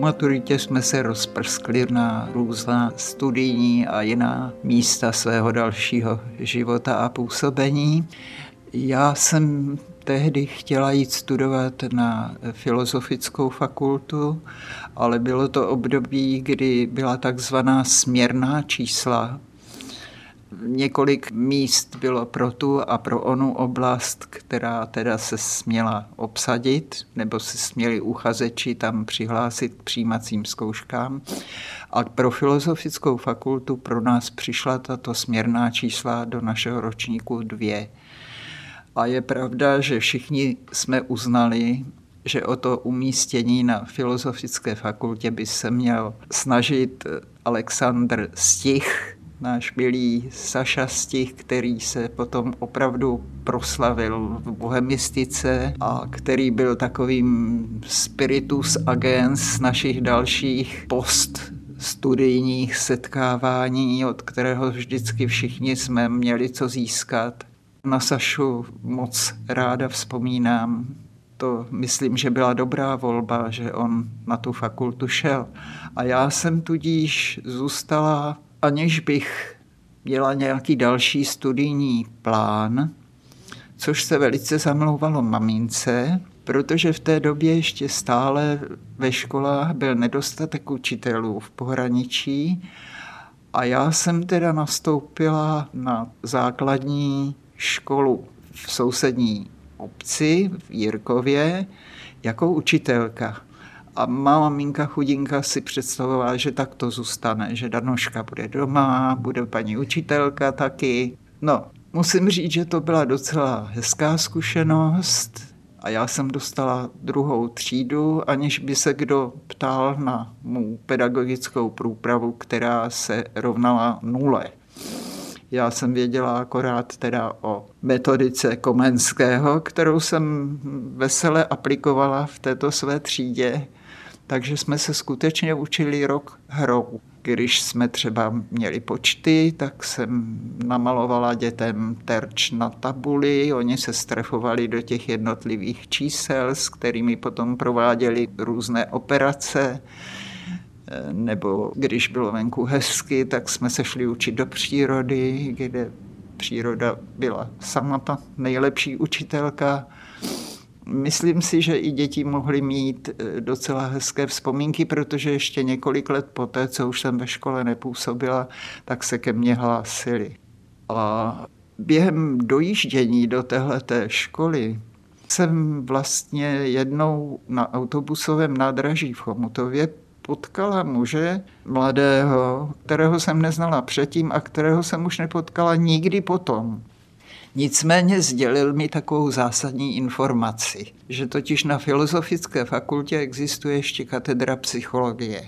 maturitě jsme se rozprskli na různá studijní a jiná místa svého dalšího života a působení. Já jsem tehdy chtěla jít studovat na filozofickou fakultu, ale bylo to období, kdy byla takzvaná směrná čísla. Několik míst bylo pro tu a pro onu oblast, která teda se směla obsadit, nebo se směli uchazeči tam přihlásit k přijímacím zkouškám. A pro filozofickou fakultu pro nás přišla tato směrná čísla do našeho ročníku 2. A je pravda, že všichni jsme uznali, že o to umístění na filozofické fakultě by se měl snažit Alexandr Stich, náš milý Saša Stich, který se potom opravdu proslavil v bohemistice a který byl takovým spiritus agens našich dalších poststudijních setkávání, od kterého vždycky všichni jsme měli co získat. Na Sašu moc ráda vzpomínám. To myslím, že byla dobrá volba, že on na tu fakultu šel. A já jsem tudíž zůstala, aniž bych měla nějaký další studijní plán, což se velice zamlouvalo mamince, protože v té době ještě stále ve školách byl nedostatek učitelů v pohraničí a já jsem teda nastoupila na základní školu v sousední obci v Jirkově jako učitelka. A má maminka chudinka si představovala, že tak to zůstane, že Danoška bude doma, bude paní učitelka taky. No, musím říct, že to byla docela hezká zkušenost a já jsem dostala 2. třídu, aniž by se kdo ptal na mou pedagogickou průpravu, která se rovnala 0. Já jsem věděla akorát teda o metodice Komenského, kterou jsem vesele aplikovala v této své třídě, takže jsme se skutečně učili rok hrou. Když jsme třeba měli počty, tak jsem namalovala dětem terč na tabuli, oni se strefovali do těch jednotlivých čísel, s kterými potom prováděli různé operace. Nebo když bylo venku hezky, tak jsme se šli učit do přírody, kde příroda byla sama ta nejlepší učitelka. Myslím si, že i děti mohly mít docela hezké vzpomínky, protože ještě několik let poté, co už jsem ve škole nepůsobila, tak se ke mně hlásili. A během dojíždění do téhleté školy jsem vlastně jednou na autobusovém nádraží v Chomutově potkala muže mladého, kterého jsem neznala předtím a kterého jsem už nepotkala nikdy potom. Nicméně sdělil mi takovou zásadní informaci, že totiž na filozofické fakultě existuje ještě katedra psychologie.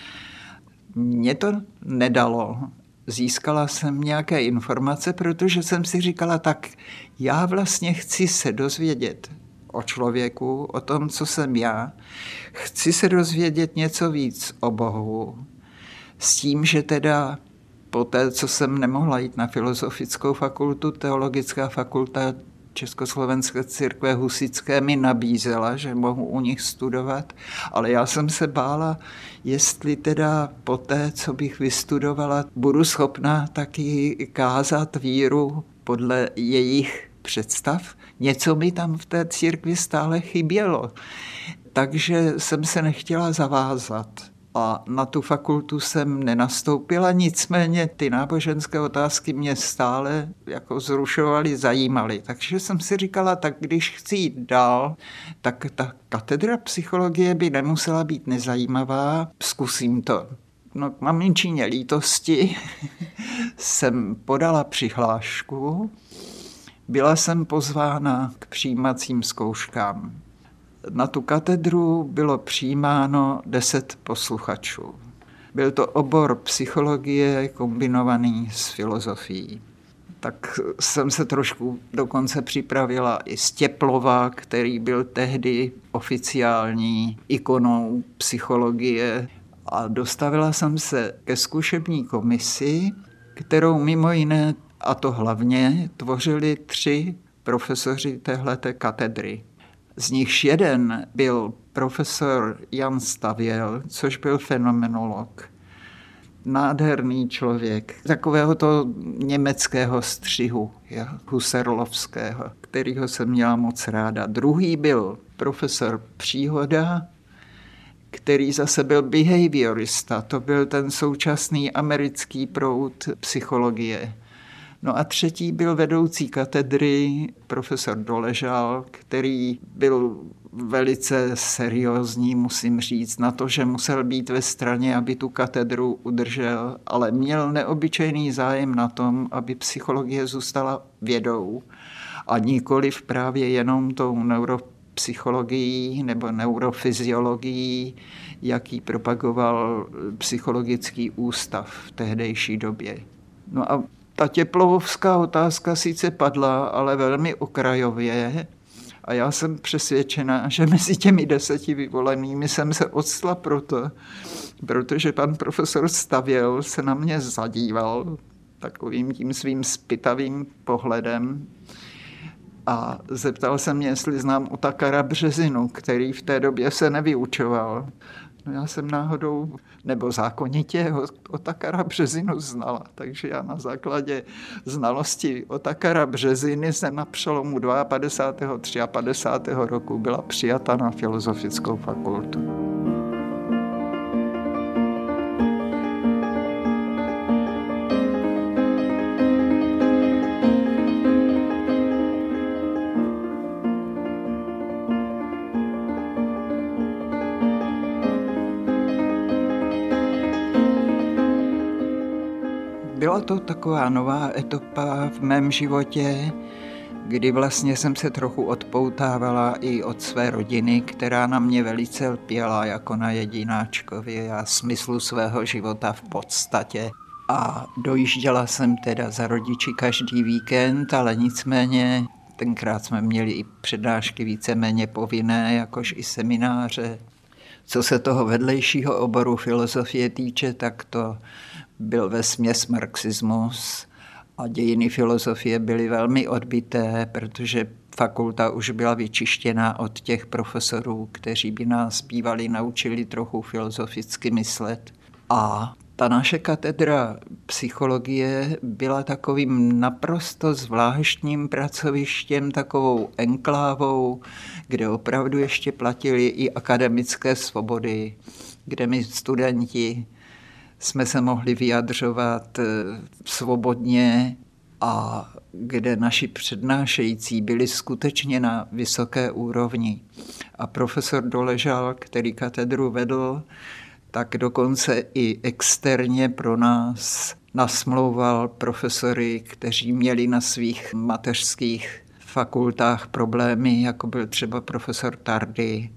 Mně to nedalo. Získala jsem nějaké informace, protože jsem si říkala, tak já vlastně chci se dozvědět o člověku, o tom, co jsem já. Chci se dozvědět něco víc o Bohu. S tím, že teda poté, co jsem nemohla jít na filozofickou fakultu, teologická fakulta Československé církve husitské mi nabízela, že mohu u nich studovat, ale já jsem se bála, jestli teda poté, co bych vystudovala, budu schopna taky kázat víru podle jejich představ. Něco mi tam v té církvi stále chybělo, takže jsem se nechtěla zavázat. A na tu fakultu jsem nenastoupila, nicméně ty náboženské otázky mě stále jako zrušovaly, zajímaly. Takže jsem si říkala, tak když chci jít dál, tak ta katedra psychologie by nemusela být nezajímavá, zkusím to. No k maminčině lítosti jsem podala přihlášku, byla jsem pozvána k přijímacím zkouškám. Na tu katedru bylo přijímáno 10 posluchačů. Byl to obor psychologie kombinovaný s filozofií. Tak jsem se trošku dokonce připravila i z Těplova, který byl tehdy oficiální ikonou psychologie. A dostavila jsem se ke zkušební komisi, kterou mimo jiné, a to hlavně, tvořili 3 profesoři téhleté katedry. Z nichž jeden byl profesor Jan Stavěl, což byl fenomenolog. Nádherný člověk, takového to německého střihu, husserlovského, kterýho jsem měla moc ráda. Druhý byl profesor Příhoda, který zase byl behaviorista, to byl ten současný americký proud psychologie. No a třetí byl vedoucí katedry profesor Doležal, který byl velice seriózní, musím říct, na to, že musel být ve straně, aby tu katedru udržel, ale měl neobyčejný zájem na tom, aby psychologie zůstala vědou a nikoliv právě jenom tou neuropsychologií nebo neurofyziologií, jaký propagoval psychologický ústav v tehdejší době. No a ta teplovská otázka sice padla, ale velmi okrajově a já jsem přesvědčena, že mezi těmi 10 vyvolenými jsem se odstla protože pan profesor Stavěl se na mě zadíval takovým tím svým zpytavým pohledem a zeptal se mě, jestli znám Otakara Březinu, který v té době se nevyučoval. No já jsem náhodou, nebo zákonitě Otakara Březinu znala, takže já na základě znalosti Otakara Březiny jsem na přelomu 52. a 53. roku byla přijata na Filozofickou fakultu. Byla to taková nová etapa v mém životě, kdy vlastně jsem se trochu odpoutávala i od své rodiny, která na mě velice lpěla jako na jedináčkovi a smyslu svého života v podstatě. A dojížděla jsem teda za rodiči každý víkend, ale nicméně tenkrát jsme měli i přednášky víceméně povinné, jakož i semináře. Co se toho vedlejšího oboru filozofie týče, tak to byl vesměs marxismus a dějiny filozofie byly velmi odbité, protože fakulta už byla vyčištěna od těch profesorů, kteří by nás bývali naučili trochu filozoficky myslet. A ta naše katedra psychologie byla takovým naprosto zvláštním pracovištěm, takovou enklávou, kde opravdu ještě platily i akademické svobody, kde my studenti jsme se mohli vyjadřovat svobodně a kde naši přednášející byli skutečně na vysoké úrovni. A profesor Doležal, který katedru vedl, tak dokonce i externě pro nás nasmlouval profesory, kteří měli na svých mateřských fakultách problémy, jako byl třeba profesor Tardy,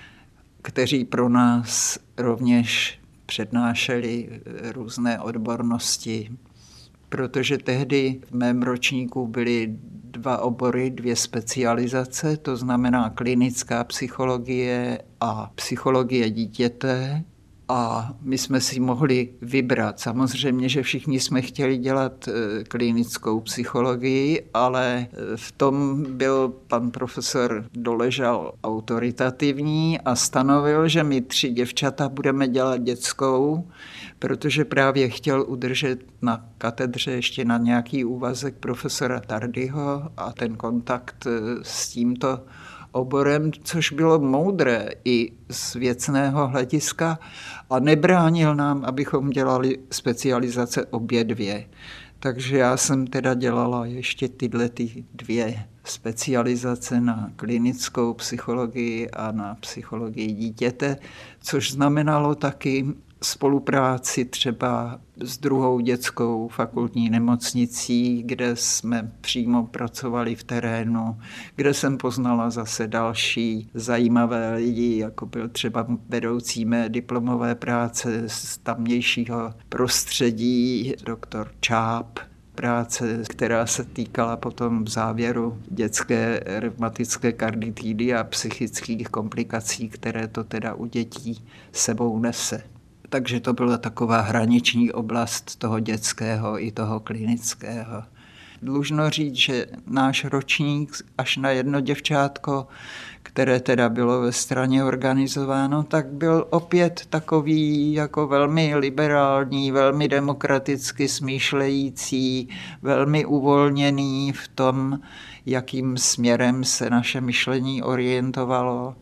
kteří pro nás rovněž přednášeli různé odbornosti, protože tehdy v mém ročníku byly 2 obory, 2 specializace, to znamená klinická psychologie a psychologie dítěte. A my jsme si mohli vybrat. Samozřejmě, že všichni jsme chtěli dělat klinickou psychologii, ale v tom byl pan profesor Doležal autoritativní a stanovil, že my 3 děvčata budeme dělat dětskou, protože právě chtěl udržet na katedře ještě na nějaký úvazek profesora Tardyho a ten kontakt s tímto oborem, což bylo moudré i z věcného hlediska a nebránil nám, abychom dělali specializace obě 2. Takže já jsem teda dělala ještě tyhle 2 specializace na klinickou psychologii a na psychologii dítěte, což znamenalo taky spolupráci třeba s 2. dětskou fakultní nemocnicí, kde jsme přímo pracovali v terénu, kde jsem poznala zase další zajímavé lidi, jako byl třeba vedoucí mé diplomové práce z tamnějšího prostředí, doktor Čáp, práce, která se týkala potom v závěru dětské reumatické karditidy a psychických komplikací, které to teda u dětí sebou nese. Takže to byla taková hraniční oblast toho dětského i toho klinického. Dlužno říct, že náš ročník až na jedno děvčátko, které teda bylo ve straně organizováno, tak byl opět takový jako velmi liberální, velmi demokraticky smýšlející, velmi uvolněný v tom, jakým směrem se naše myšlení orientovalo.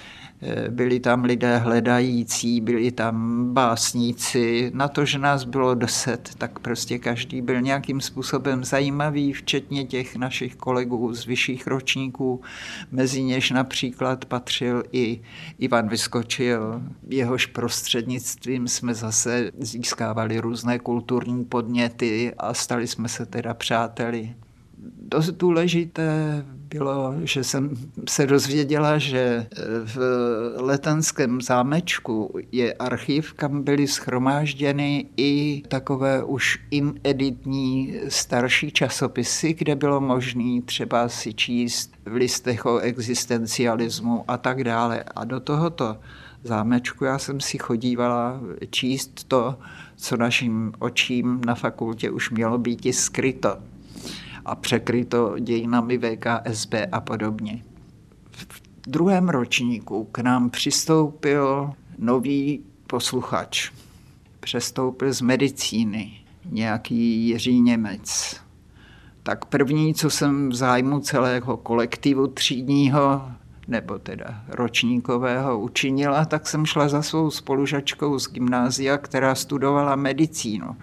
Byli tam lidé hledající, byli tam básníci. Na to, že nás bylo 10, tak prostě každý byl nějakým způsobem zajímavý, včetně těch našich kolegů z vyšších ročníků. Mezi něž například patřil i Ivan Vyskočil. Jehož prostřednictvím jsme zase získávali různé kulturní podněty a stali jsme se teda přáteli. Dost důležité bylo, že jsem se dozvěděla, že v Letenském zámečku je archiv, kam byly shromážděny i takové už ineditní starší časopisy, kde bylo možné třeba si číst v listech o existencialismu a tak dále. A do tohoto zámečku já jsem si chodívala číst to, co našim očím na fakultě už mělo být i skryto a překryto dějinami VKSB a podobně. V druhém ročníku k nám přistoupil nový posluchač. Přestoupil z medicíny, nějaký Jiří Němec. Tak první, co jsem v zájmu celého kolektivu třídního, nebo teda ročníkového učinila, tak jsem šla za svou spolužačkou z gymnázia, která studovala medicínu.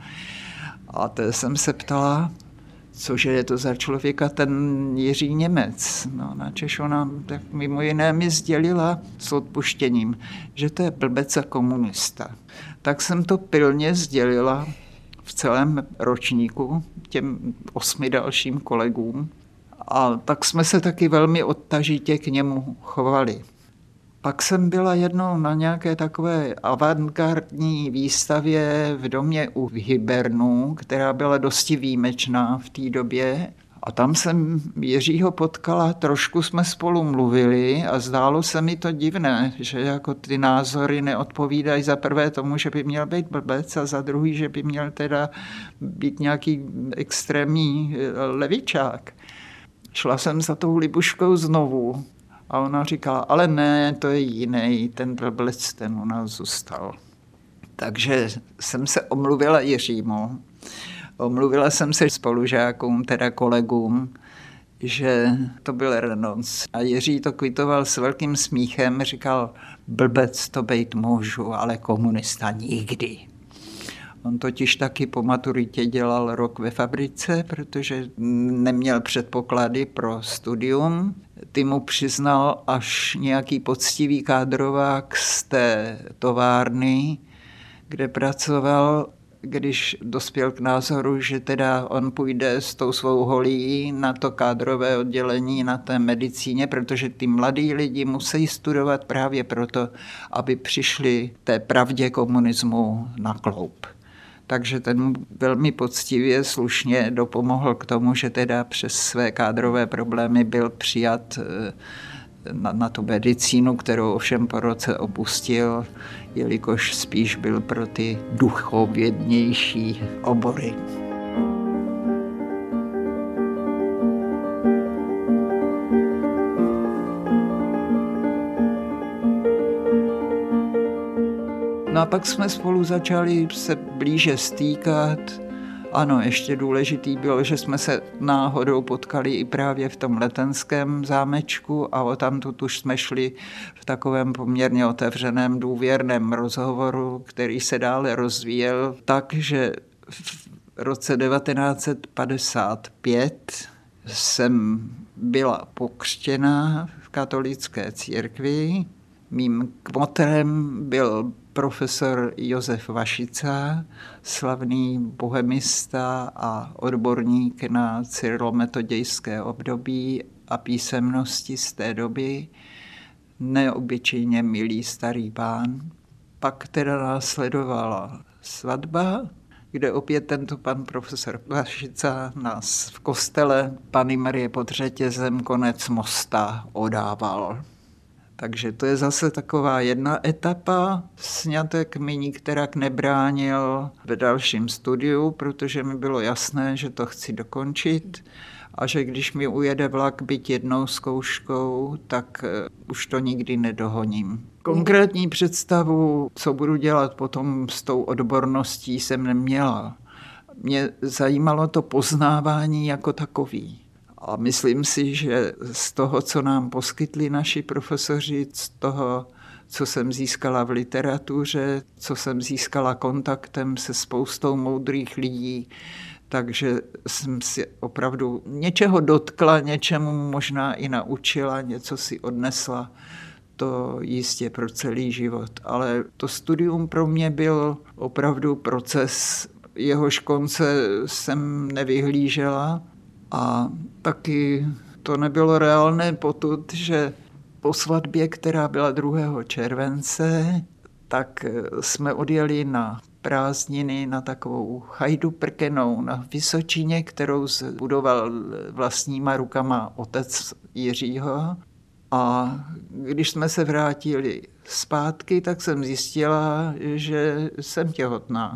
A té jsem se ptala, cože je to za člověka ten Jiří Němec. No, načež ona tak mimo jiné mi sdělila s odpuštěním, že to je blbec a komunista. Tak jsem to pilně sdělila v celém ročníku těm 8 dalším kolegům a tak jsme se taky velmi odtažitě k němu chovali. Pak jsem byla jednou na nějaké takové avantgardní výstavě v domě u Hybernu, která byla dosti výjimečná v té době. A tam jsem Jiřího potkala, trošku jsme spolu mluvili a zdálo se mi to divné, že jako ty názory neodpovídají za prvé tomu, že by měl být blbec a za druhý, že by měl teda být nějaký extrémní levičák. Šla jsem za tou Libuškou znovu. A ona říkala, ale ne, to je jiný, ten blbec, ten u nás zůstal. Takže jsem se omluvila Jiřímu, omluvila jsem se spolužákům, teda kolegům, že to byl renonc. A Jiří to kvitoval s velkým smíchem, říkal, blbec to bejt můžu, ale komunista nikdy. On totiž taky po maturitě dělal rok ve fabrice, protože neměl předpoklady pro studium. Ty mu přiznal až nějaký poctivý kádrovák z té továrny, kde pracoval, když dospěl k názoru, že teda on půjde s tou svou holí na to kádrové oddělení na té medicíně, protože ty mladí lidi musí studovat právě proto, aby přišli té pravdě komunismu na kloub. Takže ten velmi poctivě, slušně dopomohl k tomu, že teda přes své kádrové problémy byl přijat na tu medicínu, kterou ovšem po roce opustil, jelikož spíš byl pro ty duchovědnější obory. No a pak jsme spolu začali se blíže stýkat. Ano, ještě důležitý bylo, že jsme se náhodou potkali i právě v tom Letenském zámečku a odtamtud už jsme šli v takovém poměrně otevřeném důvěrném rozhovoru, který se dále rozvíjel tak, že v roce 1955 jsem byla pokřtěna v katolické církvi. Mým kmotrem byl profesor Josef Vašica, slavný bohemista a odborník na cyrilometodějské období a písemnosti z té doby, neobyčejně milý starý pán. Pak teda následovala svatba, kde opět tento pan profesor Vašica nás v kostele Panny Marie pod Řetězem konec mosta odával. Takže to je zase taková jedna etapa. Sňatek mi nikterak nebránil v dalším studiu, protože mi bylo jasné, že to chci dokončit a že když mi ujede vlak byť jednou zkouškou, tak už to nikdy nedohoním. Konkrétní představu, co budu dělat potom s tou odborností, jsem neměla. Mě zajímalo to poznávání jako takový. A myslím si, že z toho, co nám poskytli naši profesoři, z toho, co jsem získala v literatuře, co jsem získala kontaktem se spoustou moudrých lidí, takže jsem si opravdu něčeho dotkla, něčemu možná i naučila, něco si odnesla. To jistě pro celý život. Ale to studium pro mě byl opravdu proces, jehož konce jsem nevyhlížela. A taky to nebylo reálné potud, že po svatbě, která byla 2. července, tak jsme odjeli na prázdniny na takovou chajdu prkenou na Vysočině, kterou zbudoval vlastníma rukama otec Jiřího. A když jsme se vrátili zpátky, tak jsem zjistila, že jsem těhotná.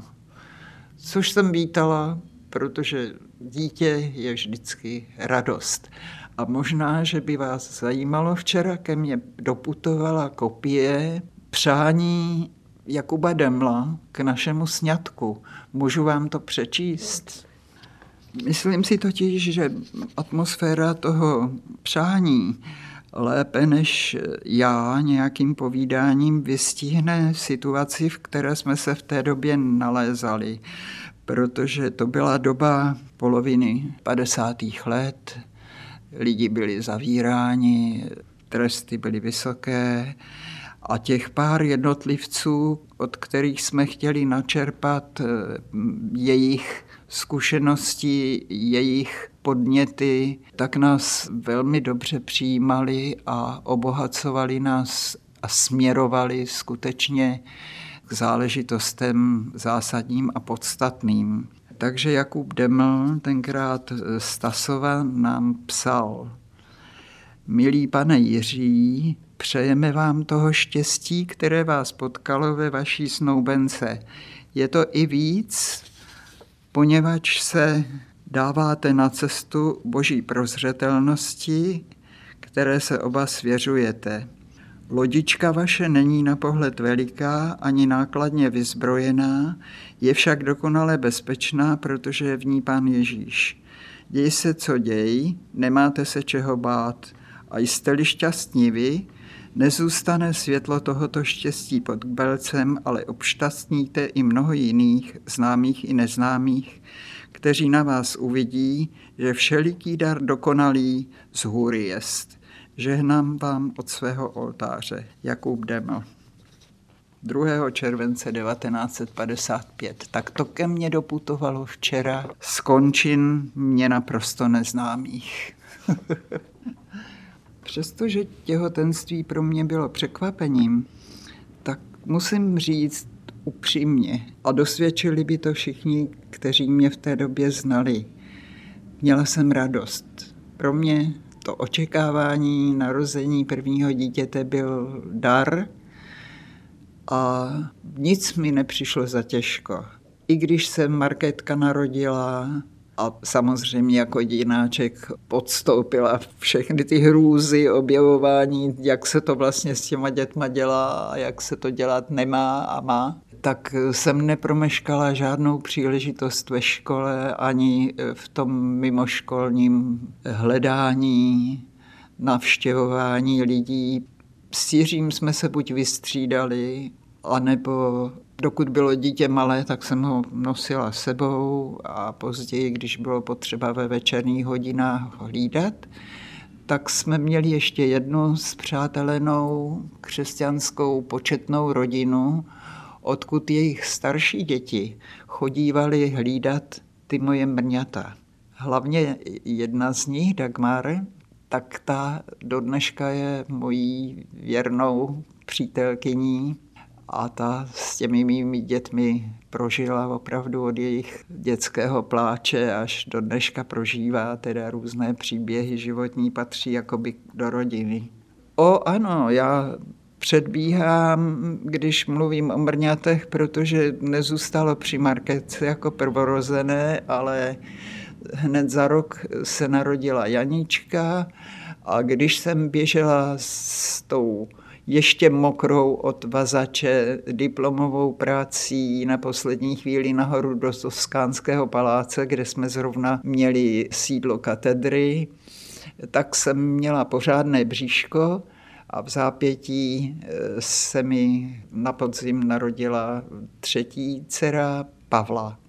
Což jsem vítala, protože dítě je vždycky radost. A možná, že by vás zajímalo, včera ke mně doputovala kopie přání Jakuba Demla k našemu sňatku. Můžu vám to přečíst? Myslím si totiž, že atmosféra toho přání lépe než já nějakým povídáním vystihne situaci, v které jsme se v té době nalézali. Protože to byla doba poloviny 50. let, lidi byli zavíráni, tresty byly vysoké a těch pár jednotlivců, od kterých jsme chtěli načerpat jejich zkušenosti, jejich podněty, tak nás velmi dobře přijímali a obohacovali nás a směrovali skutečně k záležitostem zásadním a podstatným. Takže Jakub Deml tenkrát z Tasova nám psal: Milý pane Jiří, přejeme vám toho štěstí, které vás potkalo ve vaší snoubence. Je to i víc, poněvadž se dáváte na cestu boží prozřetelnosti, které se oba svěřujete. Lodička vaše není na pohled veliká ani nákladně vyzbrojená, je však dokonale bezpečná, protože je v ní Pán Ježíš. Děj se, co děj, nemáte se čeho bát. A jste-li šťastní vy, nezůstane světlo tohoto štěstí pod kbelcem, ale obšťastníte i mnoho jiných, známých i neznámých, kteří na vás uvidí, že všeliký dar dokonalý z hůry jest. Žehnám vám od svého oltáře. Jakub Deml. 2. července 1955. Tak to ke mně doputovalo včera z končin mě naprosto neznámých. Přestože těhotenství pro mě bylo překvapením, tak musím říct upřímně, a dosvědčili by to všichni, kteří mě v té době znali. Měla jsem radost. Pro mě to očekávání narození prvního dítěte byl dar a nic mi nepřišlo za těžko. I když se Markétka narodila a samozřejmě jako dináček podstoupila všechny ty hrůzy, objevování, jak se to vlastně s těma dětma dělá a jak se to dělat nemá a má, tak jsem nepromeškala žádnou příležitost ve škole ani v tom mimoškolním hledání, navštěvování lidí. S Jiřím jsme se buď vystřídali, anebo dokud bylo dítě malé, tak jsem ho nosila sebou a později, když bylo potřeba ve večerních hodinách hlídat, tak jsme měli ještě jednu spřátelenou křesťanskou početnou rodinu, odkud jejich starší děti chodívali hlídat ty moje mrňata. Hlavně jedna z nich, Dagmar, tak ta do dneška je mojí věrnou přítelkyní a ta s těmi mými dětmi prožila opravdu od jejich dětského pláče až do dneška prožívá teda různé příběhy životní, patří jakoby do rodiny. Ano, já předbíhám, když mluvím o mrňatech, protože nezůstalo při Markétce jako prvorozené, ale hned za rok se narodila Janička a když jsem běžela s tou ještě mokrou od vazače diplomovou prací na poslední chvíli nahoru do Toskánského paláce, kde jsme zrovna měli sídlo katedry, tak jsem měla pořádné bříško a v zápětí se mi na podzim narodila třetí dcera Pavla.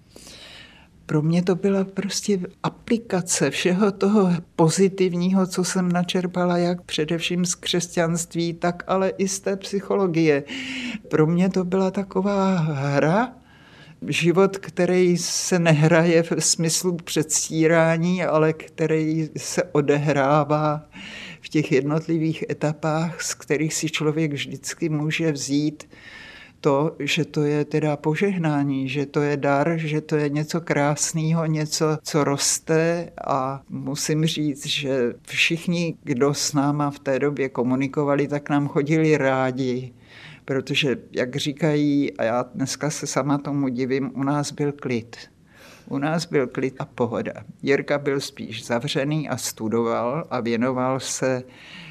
Pro mě to byla prostě aplikace všeho toho pozitivního, co jsem načerpala, jak především z křesťanství, tak ale i z té psychologie. Pro mě to byla taková hra, život, který se nehraje v smyslu předstírání, ale který se odehrává v těch jednotlivých etapách, z kterých si člověk vždycky může vzít to, že to je teda požehnání, že to je dar, že to je něco krásného, něco, co roste a musím říct, že všichni, kdo s náma v té době komunikovali, tak nám chodili rádi, protože, jak říkají, a já dneska se sama tomu divím, u nás byl klid. U nás byl klid a pohoda. Jirka byl spíš zavřený a studoval a věnoval se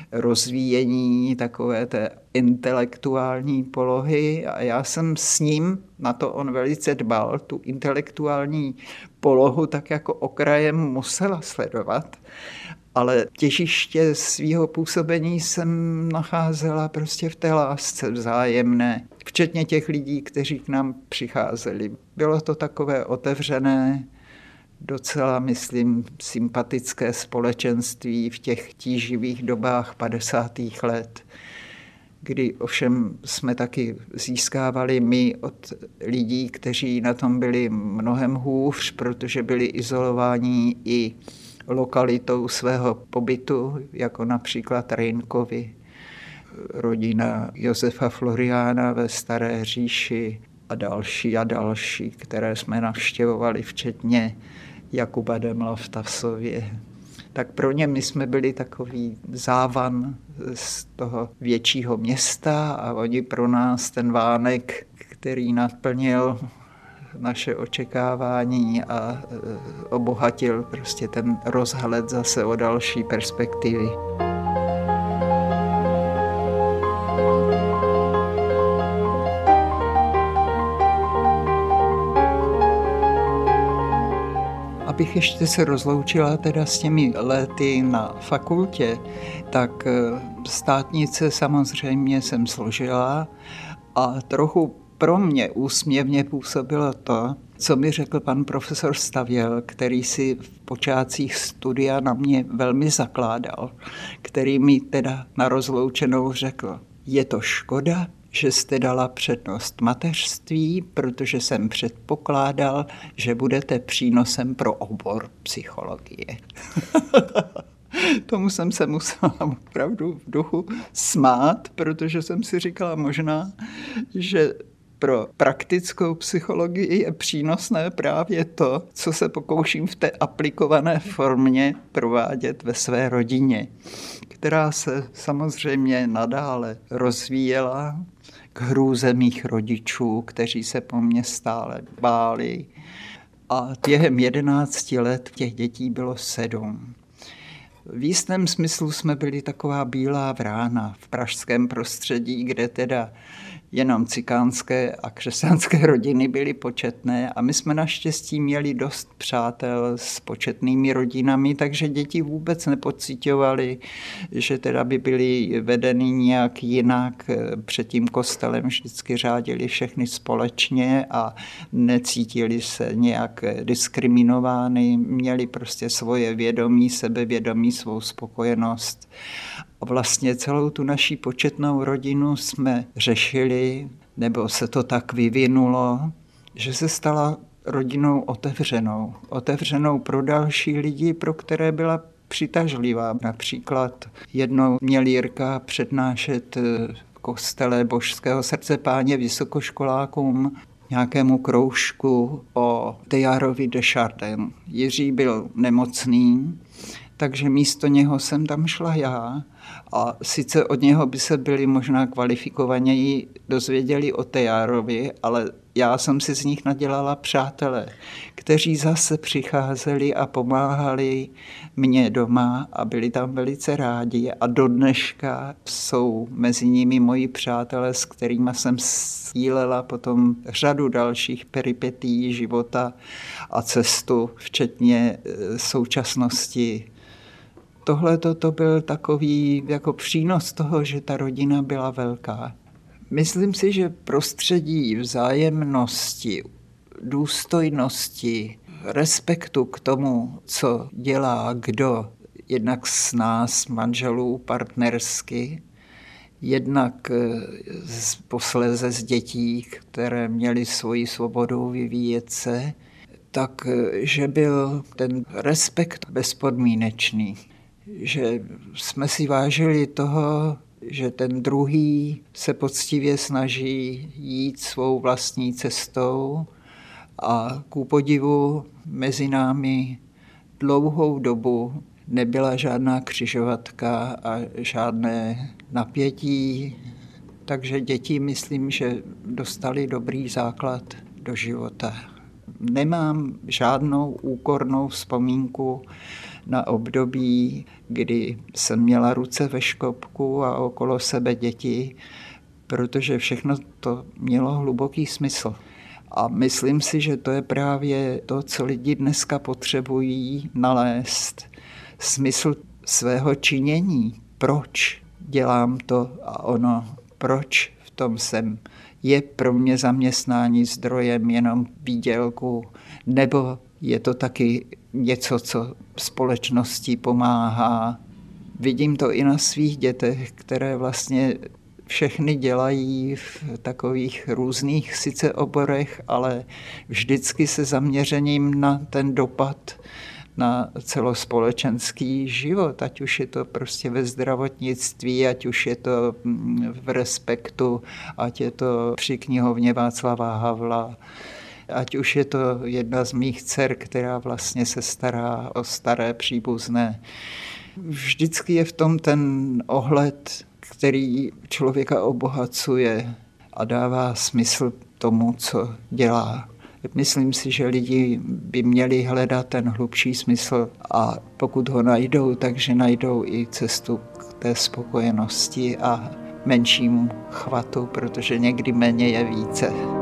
rozvíjení takové té intelektuální polohy a já jsem s ním, na to on velice dbal, tu intelektuální polohu tak jako okrajem musela sledovat, ale těžiště svého působení jsem nacházela prostě v té lásce vzájemné, včetně těch lidí, kteří k nám přicházeli. Bylo to takové otevřené, docela, myslím, sympatické společenství v těch tíživých dobách 50. let, kdy ovšem jsme taky získávali my od lidí, kteří na tom byli mnohem hůř, protože byli izolováni i lokalitou svého pobytu, jako například Rejnkovi, rodina Josefa Floriána ve Staré říši a další, které jsme navštěvovali, včetně Jakuba Demla v Tasově. Tak pro ně my jsme byli takový závan z toho většího města a oni pro nás ten vánek, který naplnil naše očekávání a obohatil prostě ten rozhled zase o další perspektivy. Abych ještě se rozloučila teda s těmi lety na fakultě, tak státnice samozřejmě jsem složila a trochu pro mě úsměvně působilo to, co mi řekl pan profesor Stavěl, který si v počátcích studia na mě velmi zakládal, který mi teda na rozloučenou řekl, je to škoda, že jste dala přednost mateřství, protože jsem předpokládal, že budete přínosem pro obor psychologie. Tomu jsem se musela opravdu v duchu smát, protože jsem si říkala možná, že pro praktickou psychologii je přínosné právě to, co se pokouším v té aplikované formě provádět ve své rodině, která se samozřejmě nadále rozvíjela k hrůze mých rodičů, kteří se po mně stále báli. A během 11 let těch dětí bylo 7. V jistém smyslu jsme byli taková bílá vrána v pražském prostředí, kde teda jenom cikánské a křesťanské rodiny byly početné a my jsme naštěstí měli dost přátel s početnými rodinami, takže děti vůbec nepociťovaly, že teda by byly vedeny nějak jinak. Před tím kostelem vždycky řádili všechny společně a necítili se nějak diskriminovány, měli prostě svoje vědomí, sebevědomí, svou spokojenost. A vlastně celou tu naší početnou rodinu jsme řešili, nebo se to tak vyvinulo, že se stala rodinou otevřenou pro další lidi, pro které byla přitažlivá. Například jednou měl Jirka přednášet v kostele Božského srdce Páně vysokoškolákům nějakému kroužku o Teilharovi de Chardin. Jiří byl nemocný, takže místo něho jsem tam šla já. A sice od něho by se byli možná kvalifikovaněji dozvěděli o Tejárovi, ale já jsem si z nich nadělala přátele, kteří zase přicházeli a pomáhali mě doma a byli tam velice rádi a do dneška jsou mezi nimi moji přátelé, s kterými jsem sdílela potom řadu dalších peripetí života a cestu, včetně současnosti. Tohle to byl takový jako přínos toho, že ta rodina byla velká. Myslím si, že prostředí vzájemnosti, důstojnosti, respektu k tomu, co dělá kdo, jednak z nás, manželů, partnersky, jednak posléze z dětí, které měly svoji svobodu vyvíjet se, takže byl ten respekt bezpodmínečný. Že jsme si vážili toho, že ten druhý se poctivě snaží jít svou vlastní cestou a ku podivu mezi námi dlouhou dobu nebyla žádná křižovatka a žádné napětí, takže děti myslím, že dostali dobrý základ do života. Nemám žádnou úkornou vzpomínku na období, kdy jsem měla ruce ve škopku a okolo sebe děti, protože všechno to mělo hluboký smysl. A myslím si, že to je právě to, co lidi dneska potřebují nalézt. Smysl svého činění. Proč dělám to a ono? Proč v tom jsem? Je pro mě zaměstnání zdrojem jenom výdělku? Nebo je to taky něco, co společnosti pomáhá? Vidím to i na svých dětech, které vlastně všechny dělají v takových různých sice oborech, ale vždycky se zaměřením na ten dopad na celospolečenský život, ať už je to prostě ve zdravotnictví, ať už je to v Respektu, ať je to při knihovně Václava Havla, ať už je to jedna z mých dcer, která vlastně se stará o staré příbuzné. Vždycky je v tom ten ohled, který člověka obohacuje a dává smysl tomu, co dělá. Myslím si, že lidi by měli hledat ten hlubší smysl a pokud ho najdou, takže najdou i cestu k té spokojenosti a menšímu chvatu, protože někdy méně je více.